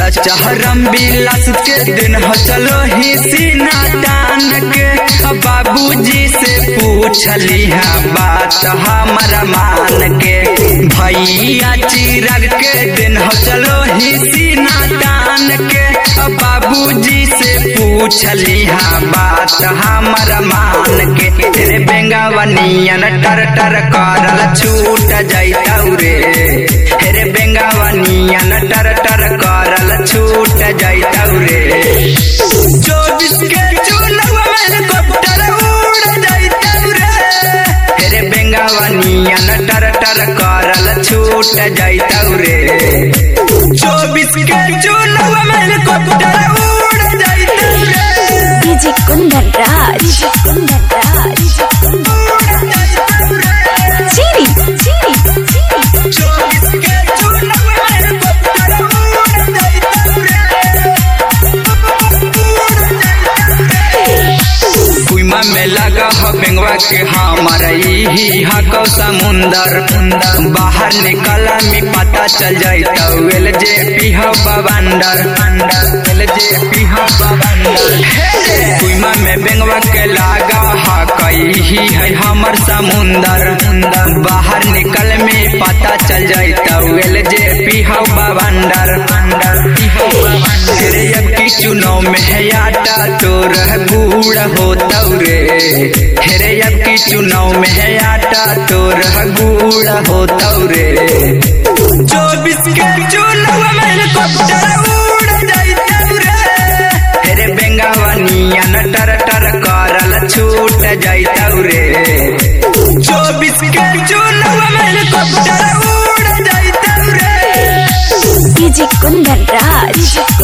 चहरम बिलास के दिन हो चलो ही सीना तान के बाबूजी से पूछली बात हमारा मान के भैया चिराग के दिन हो चलो ही सीना तान के बाबूजी से पूछली बात हमारा मान के तेरे बेंगावनियन टर टर करल छूट जाइतौ रे हेरे बेंगावनियन टर टर करल छूट जाइतौ रे 24 के चुनाव में हेलीकॉप्टर उड़ जाइतौ रे हेरे बेंगावनियन टर टर करल छूट जाइतौ रे 24 के चुनाव में हेलीकॉप्टर उड़ जाइतौ रे डीजे कुंदन राज चीरी चीरी कुइमा में लगा हो बेंगवा के हमारा ही हको समुंदर बाहर निकला में पता चल जाइतौ एल जे पी हो बवंडर एल जे पी हो बवंडर कुइमा में बेंगवा के लगा हा कई ही है हमर समुंदर बाहर निकल में पता चल जाइतौ एल जे पी हो बवंडर तेरे अब की चुनाव में है आटा तोर गुड़ होतौ रे हेरे अब की चुनाव में है आटा तोर गुड़ होतौ रे 24 के चुनाव में हेलीकॉप्टर उड़ जाइतौ रे हेरे बेंगावनियन टर टर करल छूट जाइतौ रे 24 के चुनाव में हेलीकॉप्टर उड़ जाइतौ रे डीजे कुंदन राज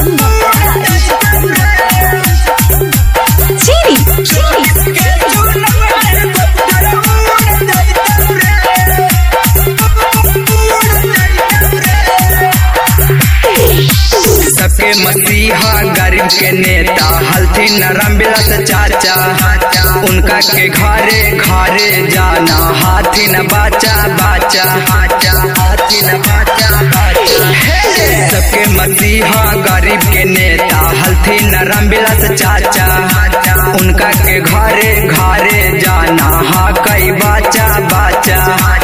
चीरी सबके मसीहा गरीब के नेता हल्थिन रामविलास चाचा उनका के घरे घरे जाना हाथिन बाचा बाचा हाथिन बाचा सबके मसीहा गरीब के नेता हल्थिन रामविलास चाचा उनका के घरे घरे जाना हा कई बाचा बाचा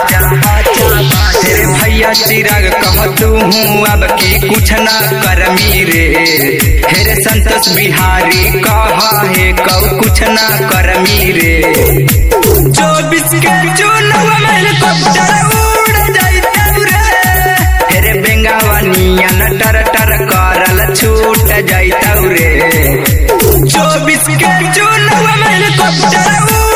तेरे भैया चिराग कहतू हूँ अब की कुछ ना करमी रे हेरे संतोष बिहारी कहा है कौ कुछ ना करमी रे 24 के चुनाव में हेलीकॉप्टर उड़ जाइतौ रे हेरे बेंगावनियन टर टर करल छूट जाइतौ रे 24 के चुनाव में हेलीकॉप्टर